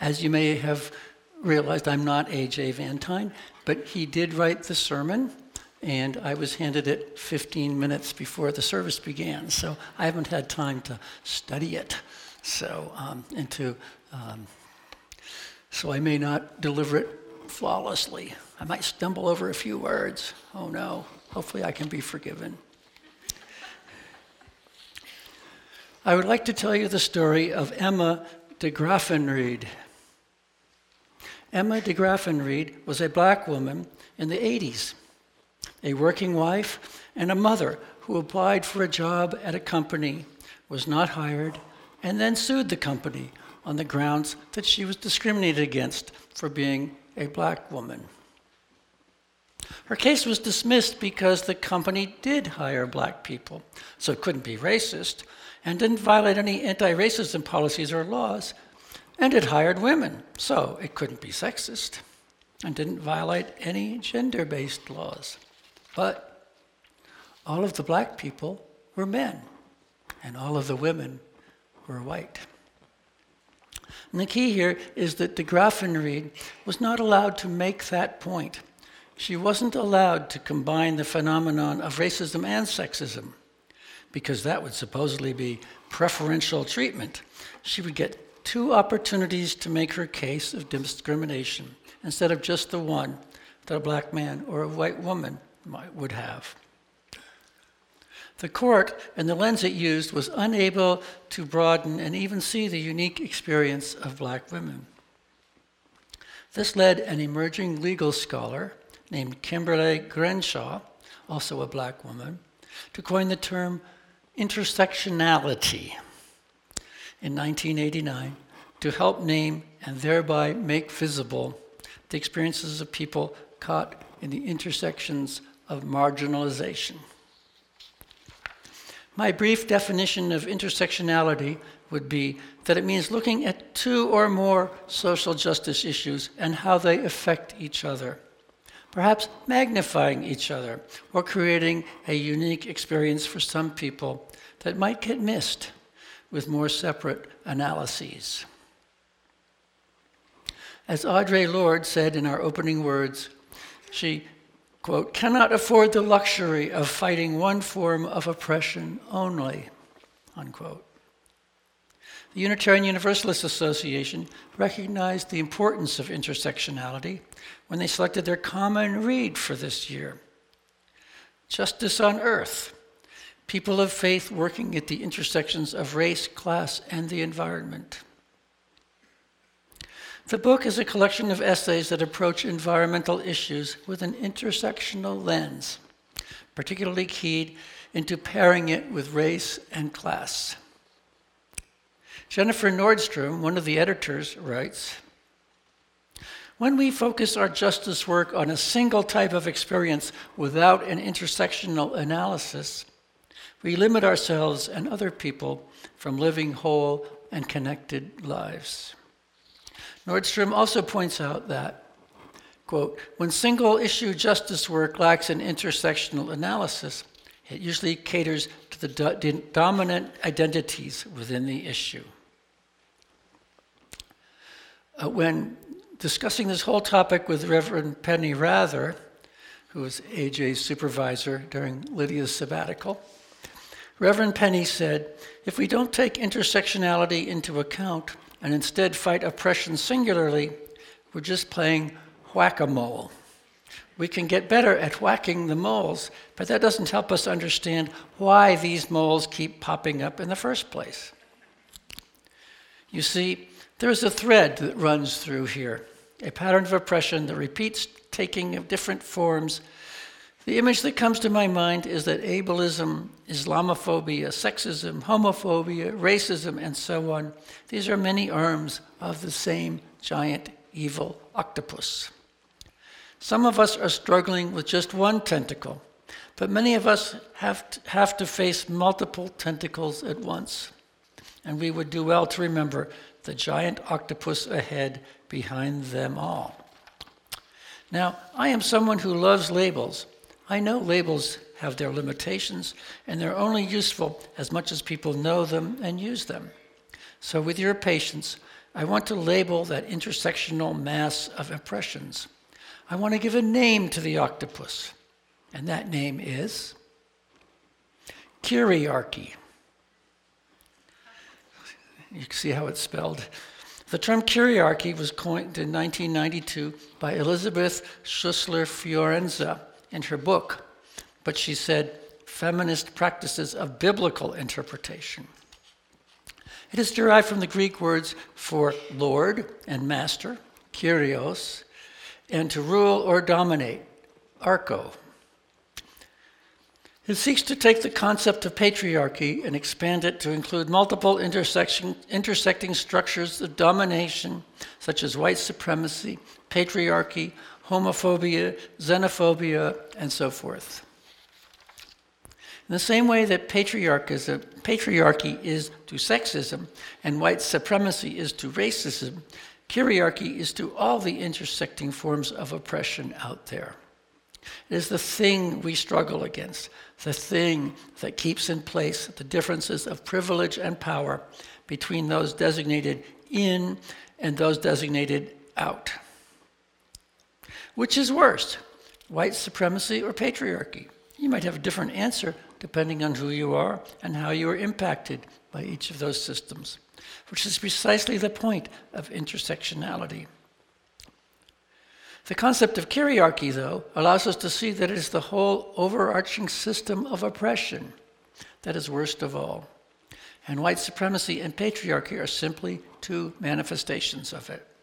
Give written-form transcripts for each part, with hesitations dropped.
As you may have realized, I'm not A.J. Van Tine, but he did write the sermon, and I was handed it 15 minutes before the service began, so I haven't had time to study it. So I may not deliver it flawlessly. I might stumble over a few words. Oh no, hopefully I can be forgiven. I would like to tell you the story of Emma de Graffenried. Emma de Graffenried was a black woman in the 80s, a working wife and a mother who applied for a job at a company, was not hired, and then sued the company on the grounds that she was discriminated against for being a black woman. Her case was dismissed because the company did hire black people, so it couldn't be racist, and didn't violate any anti-racism policies or laws, and it hired women, so it couldn't be sexist, and didn't violate any gender-based laws. But all of the black people were men, and all of the women were white. And the key here is that de Graffenried was not allowed to make that point. She wasn't allowed to combine the phenomenon of racism and sexism, because that would supposedly be preferential treatment. She would get 2 opportunities to make her case of discrimination, instead of just the one that a black man or a white woman would have. The court and the lens it used was unable to broaden and even see the unique experience of black women. This led an emerging legal scholar named Kimberly Crenshaw, also a black woman, to coin the term intersectionality in 1989 to help name and thereby make visible the experiences of people caught in the intersections of marginalization. My brief definition of intersectionality would be that it means looking at 2 or more social justice issues and how they affect each other, perhaps magnifying each other or creating a unique experience for some people that might get missed with more separate analyses. As Audre Lorde said in our opening words, she, quote, cannot afford the luxury of fighting one form of oppression only, unquote. The Unitarian Universalist Association recognized the importance of intersectionality when they selected their common read for this year. Justice on Earth, People of Faith Working at the Intersections of Race, Class, and the Environment. The book is a collection of essays that approach environmental issues with an intersectional lens, particularly keyed into pairing it with race and class. Jennifer Nordstrom, one of the editors, writes, when we focus our justice work on a single type of experience without an intersectional analysis, we limit ourselves and other people from living whole and connected lives. Nordstrom also points out that, quote, when single-issue justice work lacks an intersectional analysis, it usually caters to the dominant identities within the issue. When discussing this whole topic with Reverend Penny Rather, who was AJ's supervisor during Lydia's sabbatical, Reverend Penny said, if we don't take intersectionality into account and instead fight oppression singularly, we're just playing whack-a-mole. We can get better at whacking the moles, but that doesn't help us understand why these moles keep popping up in the first place. You see, there's a thread that runs through here, a pattern of oppression that repeats, taking of different forms. The image that comes to my mind is that ableism, Islamophobia, sexism, homophobia, racism, and so on, these are many arms of the same giant evil octopus. Some of us are struggling with just one tentacle, but many of us have to face multiple tentacles at once. And we would do well to remember the giant octopus ahead behind them all. Now, I am someone who loves labels. I know labels have their limitations, and they're only useful as much as people know them and use them. So with your patience, I want to label that intersectional mass of impressions. I want to give a name to the octopus, and that name is Kyriarchy. You can see how it's spelled. The term kyriarchy was coined in 1992 by Elizabeth Schussler Fiorenza in her book, but she said, Feminist Practices of Biblical Interpretation. It is derived from the Greek words for Lord and Master, Kyrios, and to rule or dominate, Archo. It seeks to take the concept of patriarchy and expand it to include multiple intersecting structures of domination, such as white supremacy, patriarchy, homophobia, xenophobia, and so forth. In the same way that patriarchy is to sexism and white supremacy is to racism, kyriarchy is to all the intersecting forms of oppression out there. It is the thing we struggle against, the thing that keeps in place the differences of privilege and power between those designated in and those designated out. Which is worse, white supremacy or patriarchy? You might have a different answer depending on who you are and how you are impacted by each of those systems, which is precisely the point of intersectionality. The concept of kyriarchy, though, allows us to see that it is the whole overarching system of oppression that is worst of all. And white supremacy and patriarchy are simply two manifestations of it.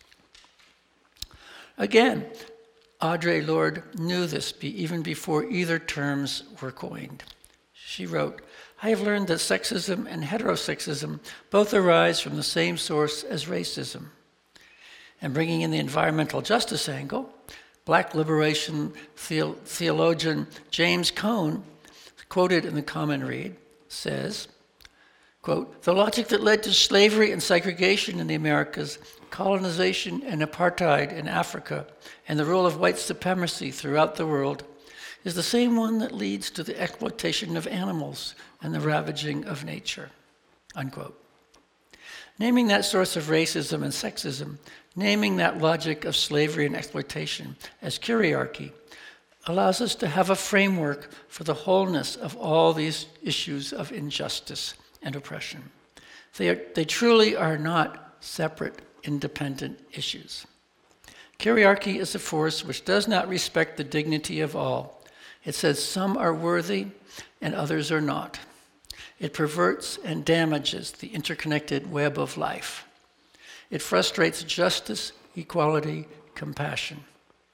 Again, Audre Lorde knew this even before either terms were coined. She wrote, I have learned that sexism and heterosexism both arise from the same source as racism. And bringing in the environmental justice angle, Black liberation theologian James Cone, quoted in the Common Read, says, quote, the logic that led to slavery and segregation in the Americas, colonization and apartheid in Africa, and the rule of white supremacy throughout the world is the same one that leads to the exploitation of animals and the ravaging of nature, unquote. Naming that source of racism and sexism, naming that logic of slavery and exploitation as kyriarchy, allows us to have a framework for the wholeness of all these issues of injustice and oppression. They truly are not separate, independent issues. Kyriarchy is a force which does not respect the dignity of all. It says some are worthy and others are not. It perverts and damages the interconnected web of life. It frustrates justice, equality, compassion.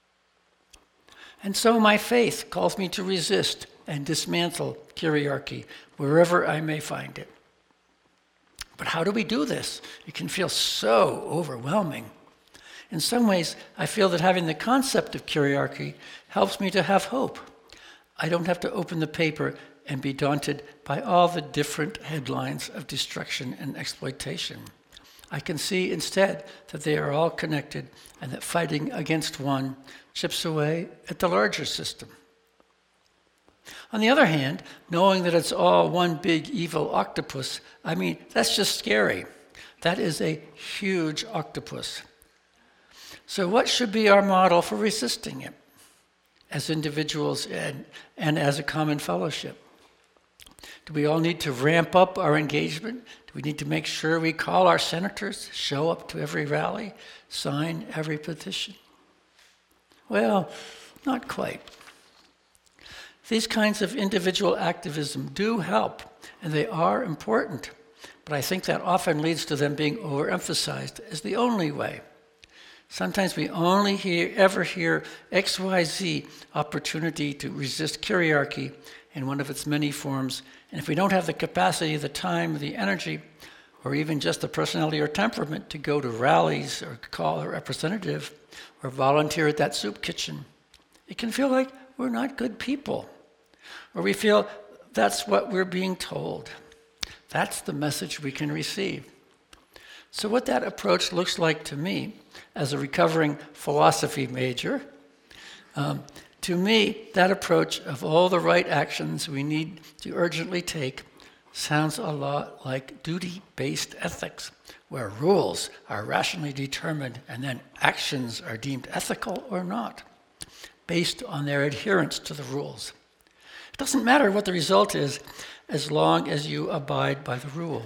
And so my faith calls me to resist and dismantle kyriarchy wherever I may find it. But how do we do this? It can feel so overwhelming. In some ways, I feel that having the concept of kyriarchy helps me to have hope. I don't have to open the paper and be daunted by all the different headlines of destruction and exploitation. I can see instead that they are all connected and that fighting against one chips away at the larger system. On the other hand, knowing that it's all one big evil octopus, that's just scary. That is a huge octopus. So what should be our model for resisting it as individuals and as a common fellowship? Do we all need to ramp up our engagement? Do we need to make sure we call our senators, show up to every rally, sign every petition? Well, not quite. These kinds of individual activism do help, and they are important, but I think that often leads to them being overemphasized as the only way. Sometimes we only ever hear XYZ opportunity to resist kyriarchy in one of its many forms, and if we don't have the capacity, the time, the energy, or even just the personality or temperament to go to rallies or call a representative or volunteer at that soup kitchen, it can feel like we're not good people, or we feel that's what we're being told. That's the message we can receive. So what that approach looks like to me, as a recovering philosophy major, to me, that approach of all the right actions we need to urgently take sounds a lot like duty-based ethics, where rules are rationally determined and then actions are deemed ethical or not, based on their adherence to the rules. It doesn't matter what the result is, as long as you abide by the rule.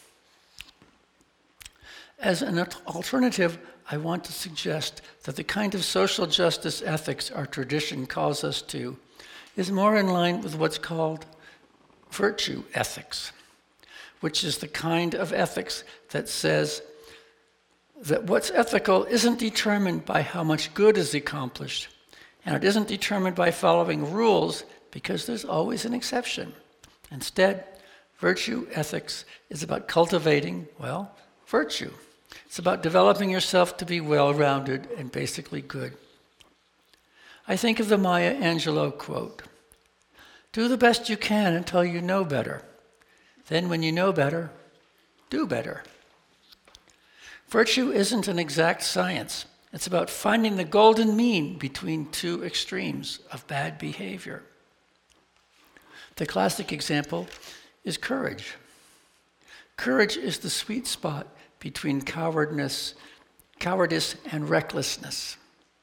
As an alternative, I want to suggest that the kind of social justice ethics our tradition calls us to is more in line with what's called virtue ethics, which is the kind of ethics that says that what's ethical isn't determined by how much good is accomplished, and it isn't determined by following rules, because there's always an exception. Instead, virtue ethics is about cultivating, well, virtue. It's about developing yourself to be well-rounded and basically good. I think of the Maya Angelou quote, "Do the best you can until you know better. Then when you know better, do better." Virtue isn't an exact science. It's about finding the golden mean between two extremes of bad behavior. The classic example is courage. Courage is the sweet spot between cowardice and recklessness.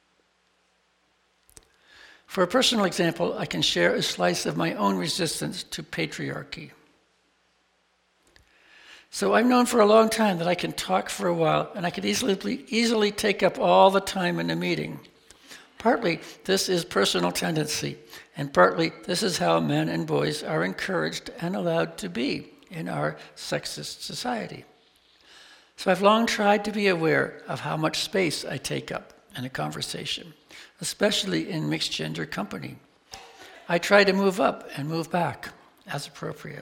For a personal example, I can share a slice of my own resistance to patriarchy. So I've known for a long time that I can talk for a while, and I can easily take up all the time in a meeting. Partly, this is personal tendency, and partly, this is how men and boys are encouraged and allowed to be in our sexist society. So I've long tried to be aware of how much space I take up in a conversation, especially in mixed-gender company. I try to move up and move back as appropriate.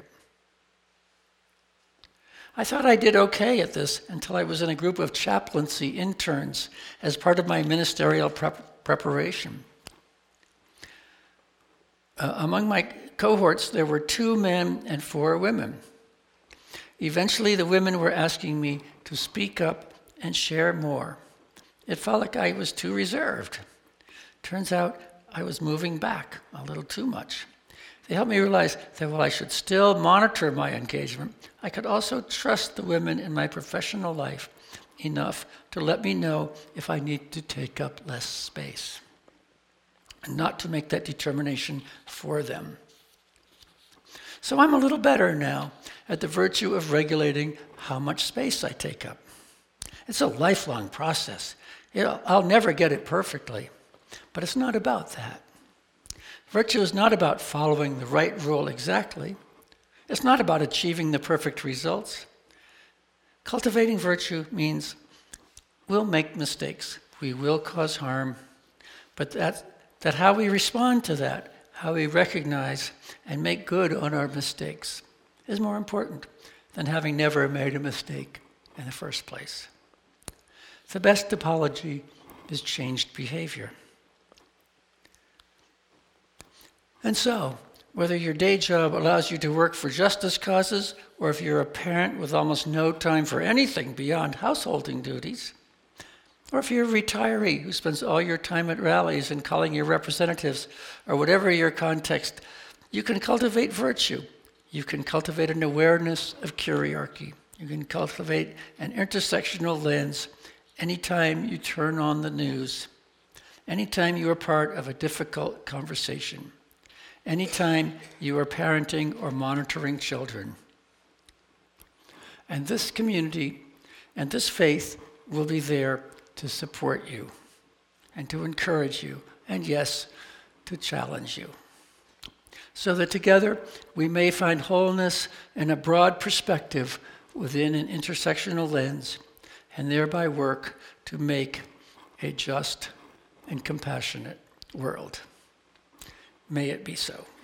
I thought I did okay at this until I was in a group of chaplaincy interns as part of my ministerial preparation. Among my cohorts, there were 2 men and 4 women. Eventually, the women were asking me to speak up and share more. It felt like I was too reserved. Turns out I was moving back a little too much. They helped me realize that while I should still monitor my engagement, I could also trust the women in my professional life enough to let me know if I need to take up less space, and not to make that determination for them. So I'm a little better now at the virtue of regulating how much space I take up. It's a lifelong process. I'll never get it perfectly, but it's not about that. Virtue is not about following the right rule exactly. It's not about achieving the perfect results. Cultivating virtue means we'll make mistakes, we will cause harm, but that how we respond to that, how we recognize and make good on our mistakes, is more important than having never made a mistake in the first place. The best apology is changed behavior. And so, whether your day job allows you to work for justice causes, or if you're a parent with almost no time for anything beyond householding duties, or if you're a retiree who spends all your time at rallies and calling your representatives, or whatever your context, you can cultivate virtue. You can cultivate an awareness of curiarchy. You can cultivate an intersectional lens anytime you turn on the news, anytime you are part of a difficult conversation, anytime you are parenting or monitoring children. And this community and this faith will be there to support you and to encourage you, and yes, to challenge you, so that together we may find wholeness and a broad perspective within an intersectional lens, and thereby work to make a just and compassionate world. May it be so.